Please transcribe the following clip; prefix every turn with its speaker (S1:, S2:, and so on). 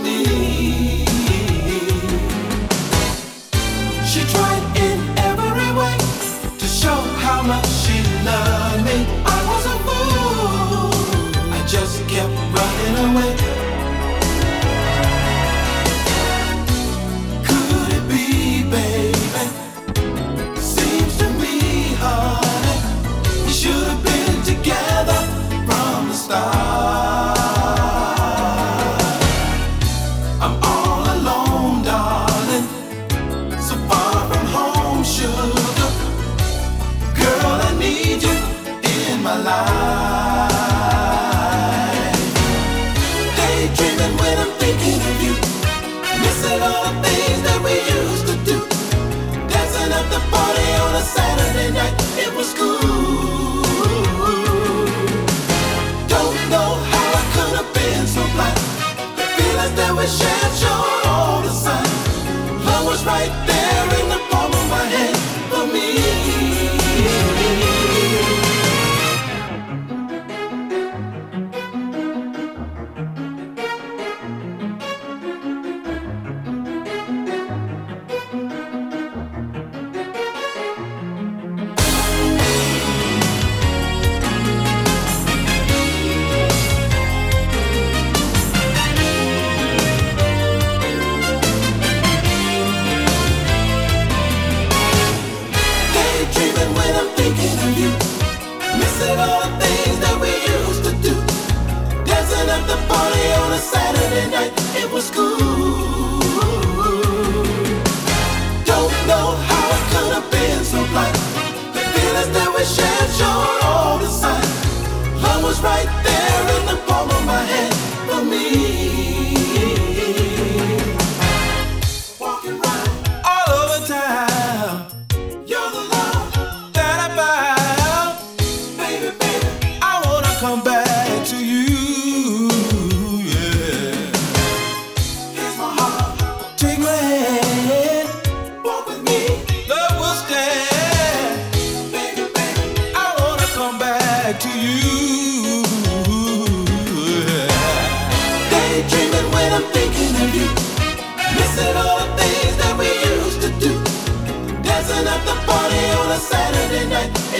S1: me. She tried in every way to show how much she loved me. I was a fool, I just kept running away. Could it be, baby? Seems to me, honey, we should have been together from the start. I'm all alone, darling, so far from home, sugar. Girl, I need you in my life. Daydreaming when I'm thinking of you, missing all the things that we used to do. Dancing at the party on a Saturday night, it was cool. Don't know how I could have been so blind. The feelings that we shared showed all the signs. Love was right there in the palm of my hand for me. Daydreaming when I'm thinking of you, missing all the things that we used to do. Dancing at the party on a Saturday night, it was cool. Don't know how I could have been so blind. The feelings that we shared showed all the signs. Love was right there in the palm of my hand for me. Walking right all over town, you're the love that I found. Baby, baby, I wanna come back to you. Yeah. Here's my heart, take my hand, walk with me, love will stand. Baby, baby, I wanna come back to you. Yeah. Daydreaming when I'm thinking of you, missing all the things that we used to do. Dancing at the party on a Saturday night,